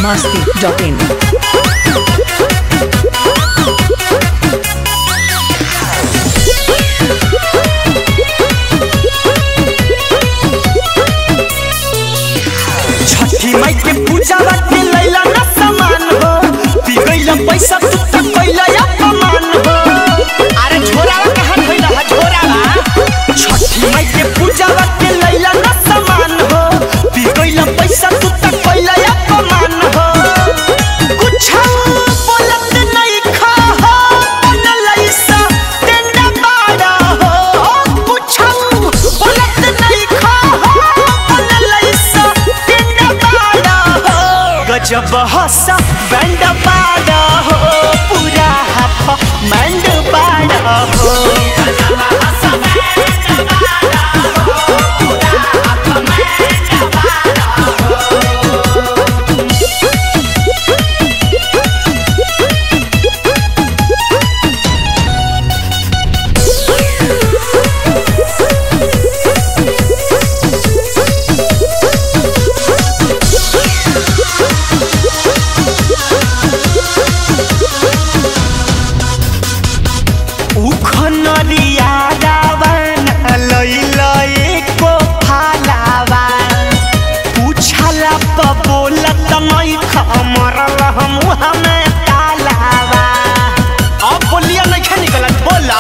biharmasti.in छठी माई के पूजा के लैला ना सामान हो पी गइला पैसा तू त कइला अपमान हो। अरे झोरावा कहां धइला है झोरावा। छठी माई के पूजा के लैला ना सामान हो पी गइला पैसा तू त कइला अपमान हो। कुछ बोलत नहीं खा हो न लइसा टेंडा बाड़ा हो। कुछ बोलत नहीं खा हो न लइसा टेंडा बाड़ा हो। गजब हंसा बैंड बाड़ा हो पूरा हाफ बैंड बाड़ा हो। उखनरिया रावण लइला एको फालावा पूछला प बोलत नहीं खमरल हम हमें तालावा। अब बोलिया नहीं खे निकलत बोला।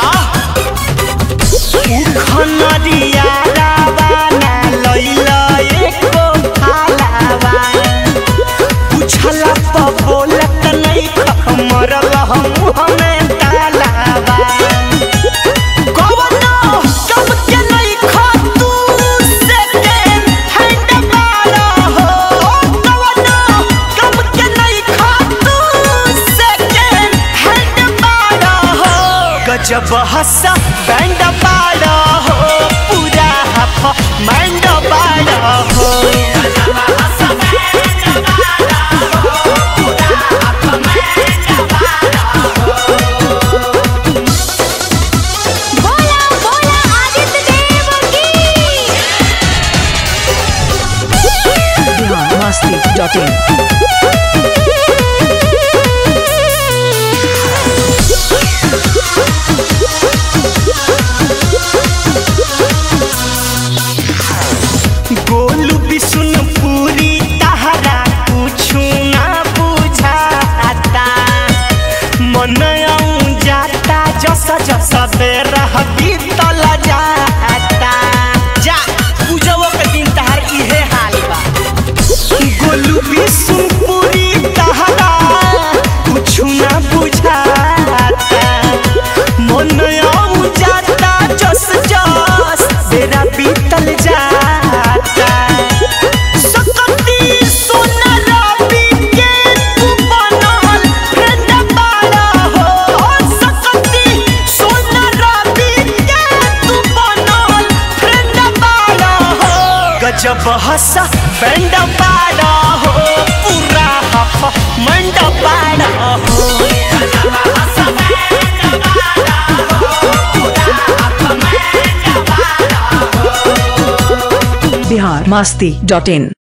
उखनरिया रावण लइला एको फालावा पूछला प बोलत नहीं खमरल हम हमें तालावा। जब हंसा बैंड बाड़ा हो पूरा हाफ बैंड बाड़ा हो। बोला बोला आदित्य देव की। biharmasti.in गोलू बिशुनपुरी तहरा कुछु ना बुझाता मन जाता जस जस बेर बीतल जाता। जा पूजवा के दिन तहर इहे हाल बा। गोलू बिशुनपुरी तहरा कुछु ना बुझाता मन जाता जस जस बेरा बीतल जाता। सकती सोना राबी के तू बनल फ्रेंड बाड़ा हो। सकती सोना राबी के तू बनल फ्रेंड बाड़ा हो। गजब हंसा बैंड बाड़ा हो पूरा हाफ मंड बाड़ा हो। biharmasti.in